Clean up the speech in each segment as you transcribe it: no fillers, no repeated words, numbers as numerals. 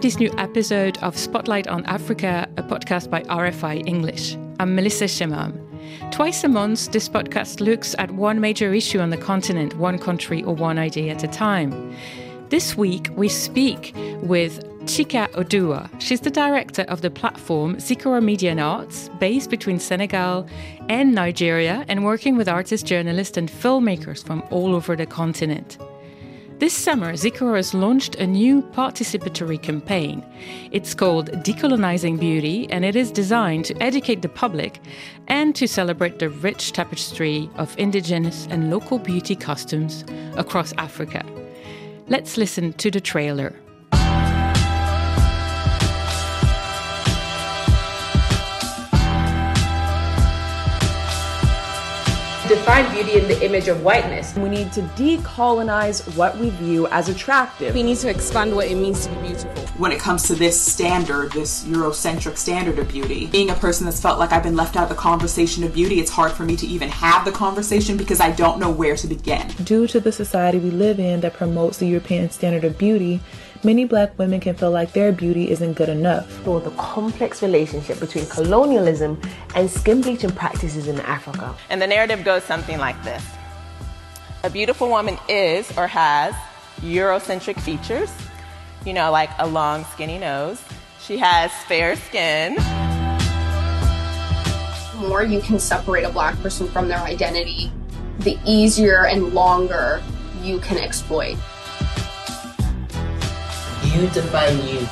this new episode of Spotlight on Africa, a podcast by RFI English. I'm Melissa Shemam. Twice a month, this podcast looks at one major issue on the continent, one country or one idea at a time. This week, we speak with Chika Odua. She's the director of the platform Zikora Media and Arts, based between Senegal and Nigeria, and working with artists, journalists, and filmmakers from all over the continent. This summer, Zikora has launched a new participatory campaign. It's called Decolonizing Beauty, and it is designed to educate the public and to celebrate the rich tapestry of indigenous and local beauty customs across Africa. Let's listen to the trailer. Define beauty in the image of whiteness. We need to decolonize what we view as attractive. We need to expand what it means to be beautiful. When it comes to this standard, this Eurocentric standard of beauty, being a person that's felt like I've been left out of the conversation of beauty, it's hard for me to even have the conversation because I don't know where to begin. Due to the society we live in that promotes the European standard of beauty, many Black women can feel like their beauty isn't good enough. Or the complex relationship between colonialism and skin bleaching practices in Africa. And the narrative goes something like this. A beautiful woman is or has Eurocentric features, like a long skinny nose. She has fair skin. The more you can separate a Black person from their identity, the easier and longer you can exploit. You define you.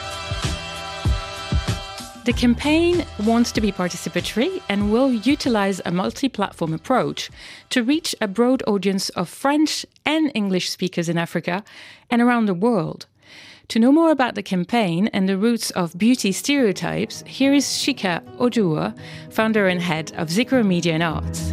The campaign wants to be participatory and will utilize a multi-platform approach to reach a broad audience of French and English speakers in Africa and around the world. To know more about the campaign and the roots of beauty stereotypes, here is Chika Odua, founder and head of Zikora Media and Arts.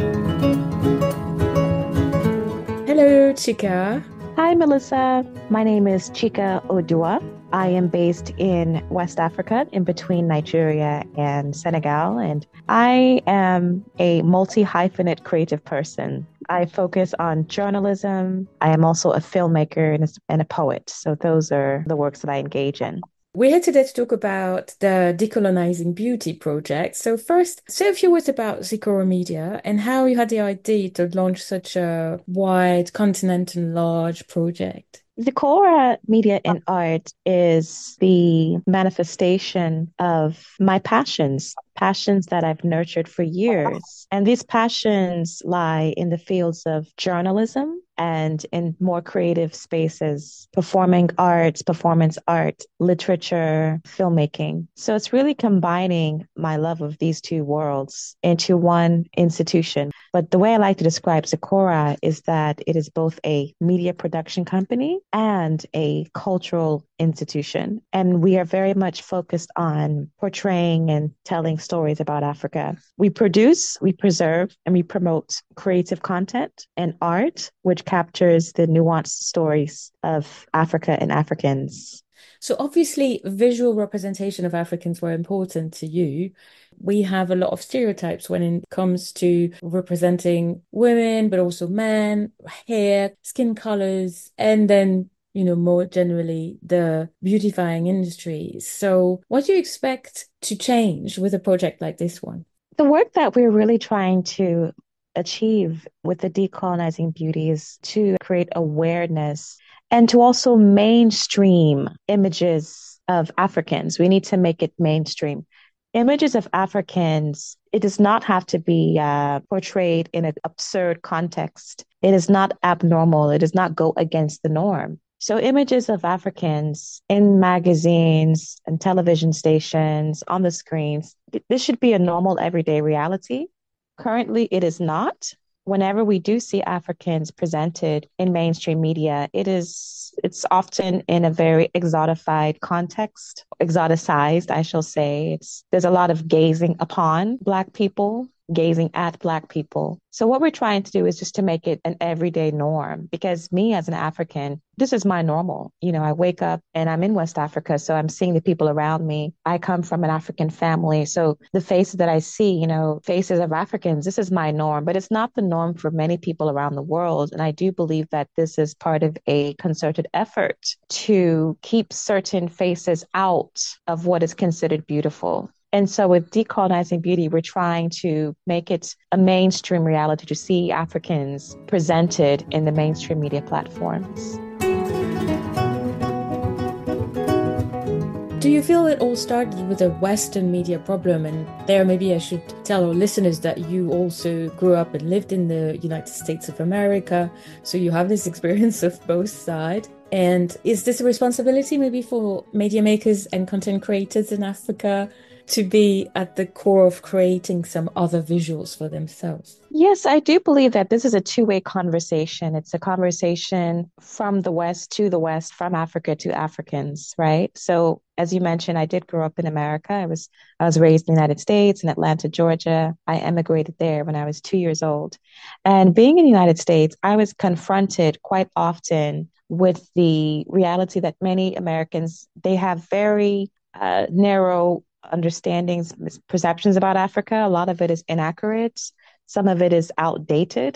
Hello, Chika. Hi, Melissa. My name is Chika Odua. I am based in West Africa, in between Nigeria and Senegal, and I am a multi-hyphenate creative person. I focus on journalism. I am also a filmmaker and a poet, so those are the works that I engage in. We're here today to talk about the Decolonizing Beauty project. So first, say a few words about Zikora Media and how you had the idea to launch such a wide, continental, large project. Zikora Media and Art is the manifestation of my passions that I've nurtured for years. And these passions lie in the fields of journalism and in more creative spaces, performing arts, performance art, literature, filmmaking. So it's really combining my love of these two worlds into one institution. But the way I like to describe Zikora is that it is both a media production company and a cultural institution. And we are very much focused on portraying and telling stories about Africa. We produce, we preserve, and we promote creative content and art, which captures the nuanced stories of Africa and Africans. So obviously, visual representation of Africans were important to you. We have a lot of stereotypes when it comes to representing women, but also men, hair, skin colors, and then more generally, the beautifying industry. So what do you expect to change with a project like this one? The work that we're really trying to achieve with the Decolonizing Beauty is to create awareness and to also mainstream images of Africans. We need to make it mainstream. Images of Africans, it does not have to be portrayed in an absurd context. It is not abnormal. It does not go against the norm. So images of Africans in magazines and television stations, on the screens, this should be a normal everyday reality. Currently, it is not. Whenever we do see Africans presented in mainstream media, it's often in a very exotified context, exoticized, I shall say. There's a lot of gazing upon Black people. gazing at Black people. So what we're trying to do is just to make it an everyday norm, because me as an African, this is my normal. You know, I wake up and I'm in West Africa, so I'm seeing the people around me. I come from an African family, so the faces that I see, you know, faces of Africans, this is my norm, but it's not the norm for many people around the world. And I do believe that this is part of a concerted effort to keep certain faces out of what is considered beautiful. And so with Decolonizing Beauty, we're trying to make it a mainstream reality to see Africans presented in the mainstream media platforms. Do you feel it all started with a Western media problem? And there, maybe I should tell our listeners that you also grew up and lived in the United States of America. So you have this experience of both sides. And is this a responsibility maybe for media makers and content creators in Africa to be at the core of creating some other visuals for themselves? Yes, I do believe that this is a two-way conversation. It's a conversation from the West to the West, from Africa to Africans, right? So as you mentioned, I did grow up in America. I was raised in the United States in Atlanta, Georgia. I emigrated there when I was 2 years old. And being in the United States, I was confronted quite often with the reality that many Americans, they have very narrow understandings, perceptions about Africa. A lot of it is inaccurate. Some of it is outdated.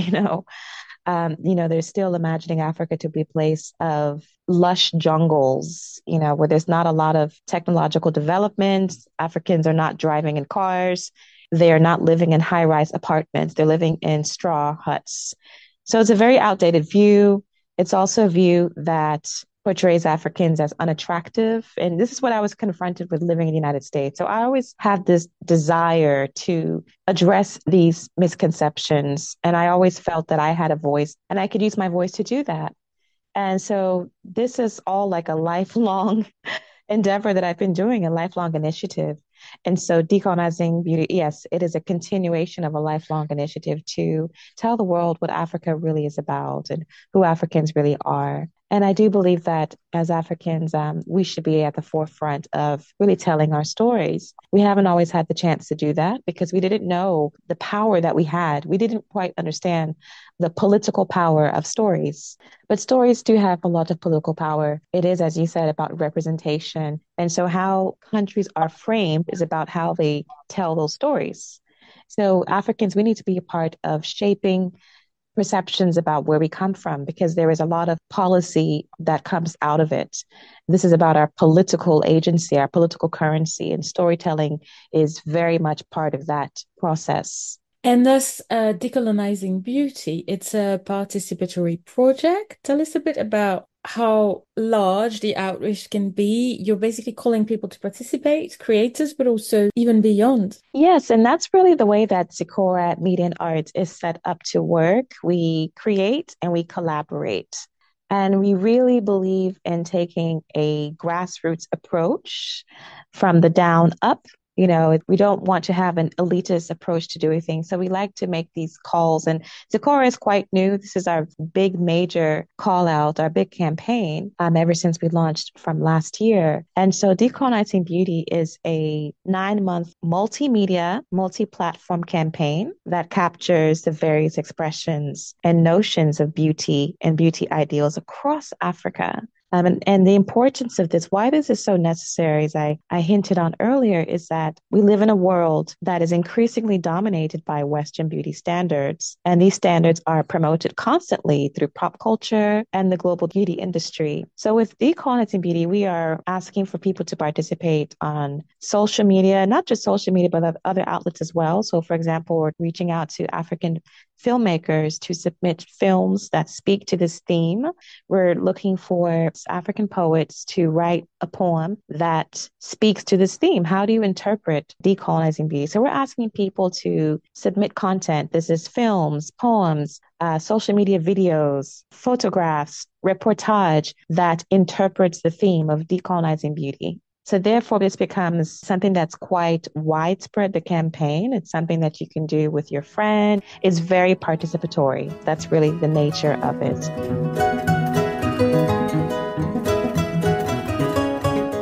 They're still imagining Africa to be a place of lush jungles, where there's not a lot of technological development. Africans are not driving in cars. They are not living in high-rise apartments. They're living in straw huts. So it's a very outdated view. It's also a view that portrays Africans as unattractive. And this is what I was confronted with living in the United States. So I always had this desire to address these misconceptions. And I always felt that I had a voice and I could use my voice to do that. And so this is all like a lifelong endeavor that I've been doing, a lifelong initiative. And so Decolonizing Beauty, yes, it is a continuation of a lifelong initiative to tell the world what Africa really is about and who Africans really are. And I do believe that as Africans, we should be at the forefront of really telling our stories. We haven't always had the chance to do that because we didn't know the power that we had. We didn't quite understand the political power of stories. But stories do have a lot of political power. It is, as you said, about representation. And so how countries are framed is about how they tell those stories. So Africans, we need to be a part of shaping perceptions about where we come from, because there is a lot of policy that comes out of it. This is about our political agency, our political currency, and storytelling is very much part of that process. And thus, Decolonizing Beauty, it's a participatory project. Tell us a bit about how large the outreach can be. You're basically calling people to participate, creators, but also even beyond. Yes, and that's really the way that Zecora Media and Arts is set up to work. We create and we collaborate. And we really believe in taking a grassroots approach from the down up. We don't want to have an elitist approach to doing things. So we like to make these calls. And Zecora is quite new. This is our big major call out, our big campaign ever since we launched from last year. And so Decolonizing Beauty is a 9-month multimedia, multi-platform campaign that captures the various expressions and notions of beauty and beauty ideals across Africa. And the importance of this, why this is so necessary, as I hinted on earlier, is that we live in a world that is increasingly dominated by Western beauty standards. And these standards are promoted constantly through pop culture and the global beauty industry. So with Decolonizing Beauty, we are asking for people to participate on social media, not just social media, but other outlets as well. So for example, we're reaching out to African filmmakers to submit films that speak to this theme. We're looking for African poets to write a poem that speaks to this theme. How do you interpret decolonizing beauty? So we're asking people to submit content. This is films, poems, social media videos, photographs, reportage that interprets the theme of decolonizing beauty. So therefore, this becomes something that's quite widespread, the campaign. It's something that you can do with your friend. It's very participatory. That's really the nature of it.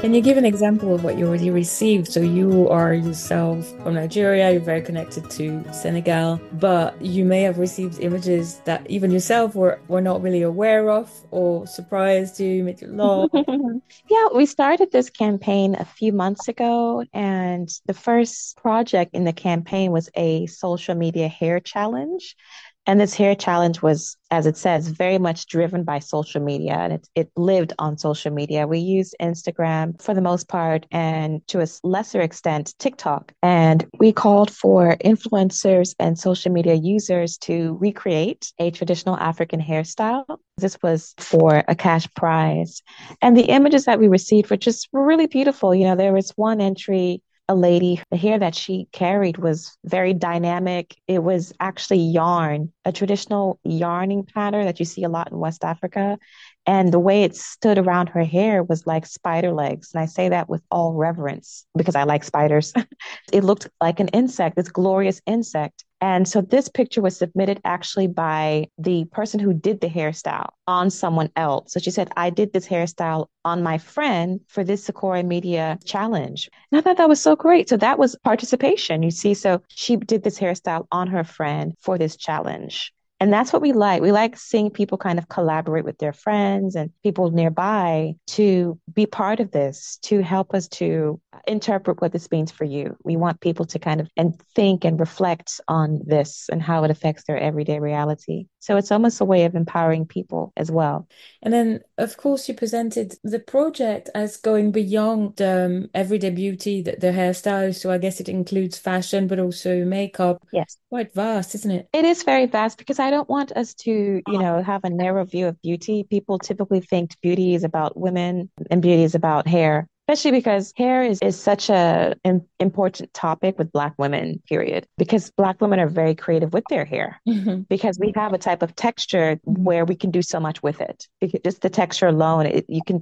Can you give an example of what you already received? So you are yourself from Nigeria, you're very connected to Senegal, but you may have received images that even yourself were not really aware of or surprised you, made you laugh. Yeah, we started this campaign a few months ago, and the first project in the campaign was a social media hair challenge. And this hair challenge was, as it says, very much driven by social media, and it lived on social media. We used Instagram for the most part, and to a lesser extent, TikTok. And we called for influencers and social media users to recreate a traditional African hairstyle. This was for a cash prize. And the images that we received were really beautiful. You know, there was one entry, a lady, the hair that she carried was very dynamic. It was actually yarn, a traditional yarning pattern that you see a lot in West Africa. And the way it stood around her hair was like spider legs. And I say that with all reverence because I like spiders. It looked like an insect, this glorious insect. And so this picture was submitted actually by the person who did the hairstyle on someone else. So she said, I did this hairstyle on my friend for this Sequoia Media challenge. And I thought that was so great. So that was participation, you see. So she did this hairstyle on her friend for this challenge. And that's what we like. We like seeing people kind of collaborate with their friends and people nearby to be part of this, to help us to interpret what this means for you. We want people to kind of and think and reflect on this and how it affects their everyday reality. So it's almost a way of empowering people as well. And then, of course, you presented the project as going beyond everyday beauty, the hairstyle. So I guess it includes fashion, but also makeup. Yes. Quite vast, isn't it? It is very vast because I don't want us to, have a narrow view of beauty. People typically think beauty is about women and beauty is about hair. Especially because hair is such an important topic with Black women, period. Because Black women are very creative with their hair. Mm-hmm. Because we have a type of texture where we can do so much with it. Just the texture alone, it can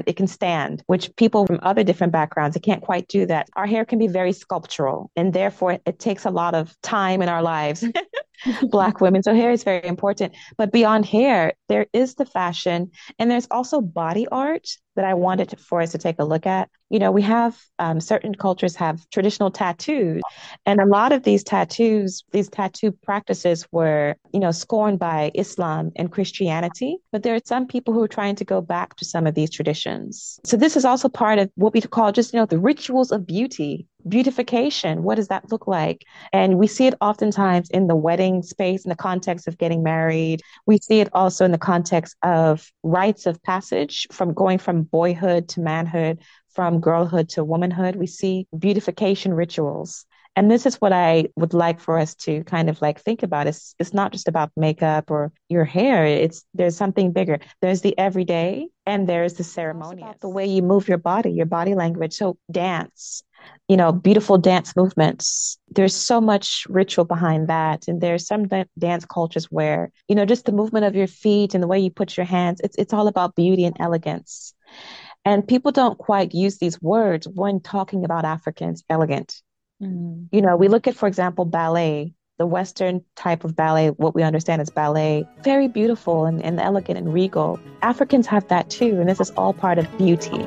stand, which people from other different backgrounds, it can't quite do that. Our hair can be very sculptural, and therefore it takes a lot of time in our lives. Black women. So hair is very important. But beyond hair, there is the fashion, and there's also body art that I wanted for us to take a look at. We have certain cultures have traditional tattoos, and a lot of these tattoo practices were, scorned by Islam and Christianity. But there are some people who are trying to go back to some of these traditions. So this is also part of what we call just, the rituals of beauty. Beautification, what does that look like? And we see it oftentimes in the wedding space, in the context of getting married. We see it also in the context of rites of passage, from going from boyhood to manhood, from girlhood to womanhood. We see beautification rituals. And this is what I would like for us to kind of like think about. It's not just about makeup or your hair. There's something bigger. There's the everyday and there's the ceremonious, the way you move your body language. So dance, beautiful dance movements. There's so much ritual behind that. And there's some dance cultures where, just the movement of your feet and the way you put your hands, it's all about beauty and elegance. And people don't quite use these words when talking about Africans, elegant. Mm. We look at, for example, ballet, the Western type of ballet, what we understand as ballet, very beautiful and elegant and regal. Africans have that too, and this is all part of beauty.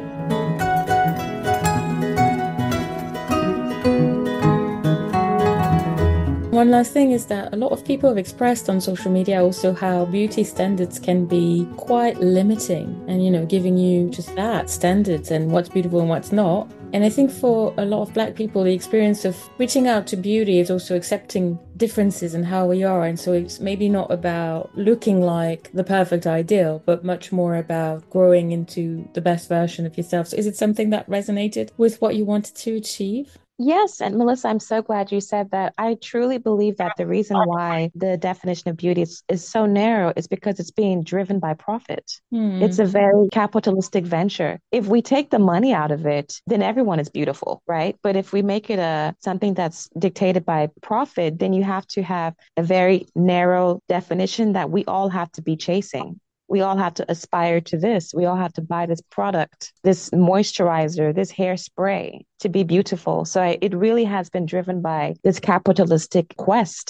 One last thing is that a lot of people have expressed on social media also how beauty standards can be quite limiting and, giving you just that standards and what's beautiful and what's not. And I think for a lot of Black people, the experience of reaching out to beauty is also accepting differences in how we are. And so it's maybe not about looking like the perfect ideal, but much more about growing into the best version of yourself. So is it something that resonated with what you wanted to achieve? Yes. And Melissa, I'm so glad you said that. I truly believe that the reason why the definition of beauty is so narrow is because it's being driven by profit. It's a very capitalistic venture. If we take the money out of it, then everyone is beautiful, right? But if we make it something that's dictated by profit, then you have to have a very narrow definition that we all have to be chasing. We all have to aspire to this. We all have to buy this product, this moisturizer, this hairspray to be beautiful. So it really has been driven by this capitalistic quest.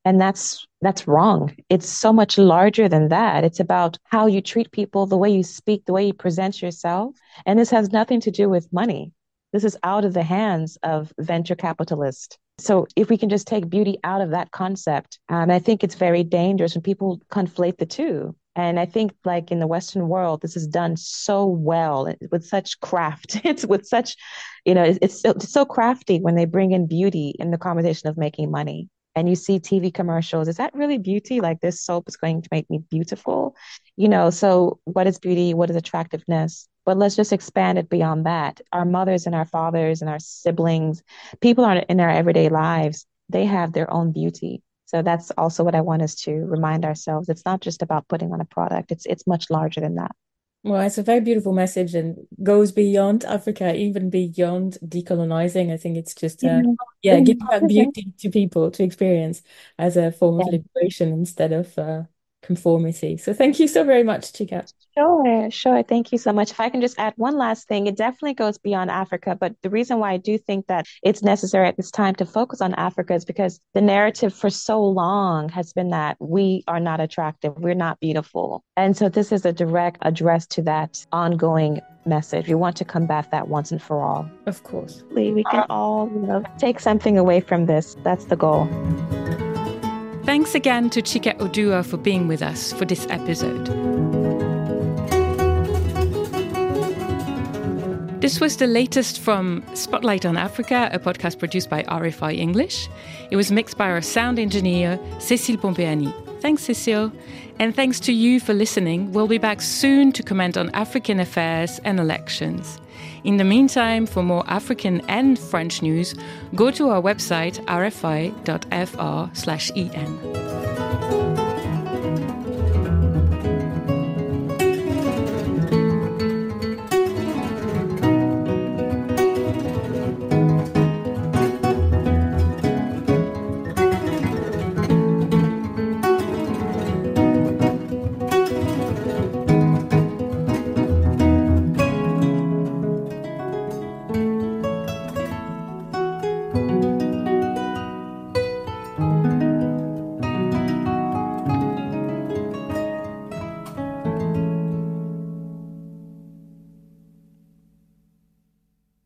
And that's wrong. It's so much larger than that. It's about how you treat people, the way you speak, the way you present yourself. And this has nothing to do with money. This is out of the hands of venture capitalists. So if we can just take beauty out of that concept, I think it's very dangerous when people conflate the two. And I think like in the Western world, this is done so well with such craft. It's with such, it's so crafty when they bring in beauty in the conversation of making money. And you see TV commercials. Is that really beauty? Like this soap is going to make me beautiful. So what is beauty? What is attractiveness? But let's just expand it beyond that. Our mothers and our fathers and our siblings, people in our everyday lives, they have their own beauty. So that's also what I want us to remind ourselves. It's not just about putting on a product. It's much larger than that. Well, it's a very beautiful message and goes beyond Africa, even beyond decolonizing. I think it's just, giving that beauty to people to experience as a form of liberation instead of conformity. So thank you so very much, Chika. Sure. Thank you so much. If I can just add one last thing, it definitely goes beyond Africa. But the reason why I do think that it's necessary at this time to focus on Africa is because the narrative for so long has been that we are not attractive, we're not beautiful. And so this is a direct address to that ongoing message. We want to combat that once and for all. Of course. We can all take something away from this. That's the goal. Thanks again to Chika Oduor for being with us for this episode. This was the latest from Spotlight on Africa, a podcast produced by RFI English. It was mixed by our sound engineer, Cécile Pompeani. Thanks, Cécile. And thanks to you for listening. We'll be back soon to comment on African affairs and elections. In the meantime, for more African and French news, go to our website rfi.fr/en.